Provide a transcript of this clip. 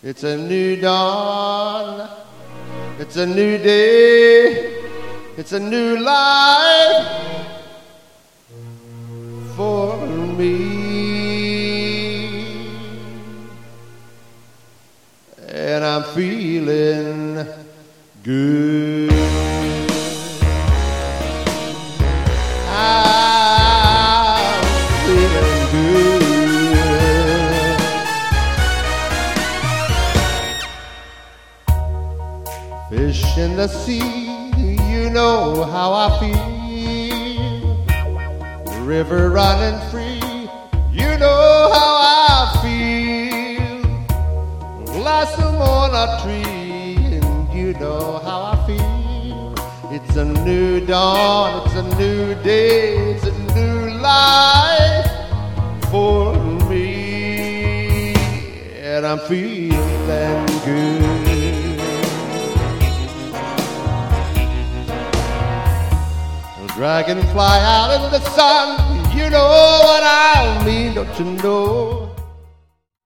It's a new dawn. It's a new day. It's a new life for me. And I'm feeling good. I'm feeling good. Fish in the sea, you know how I feel. River running free, you know how I feel. Blossom on a tree, and you know how I feel. It's a new dawn, it's a new day, it's a new life for me. And I'm feeling good. Dragonfly out in the sun, you know what I mean, don't you know?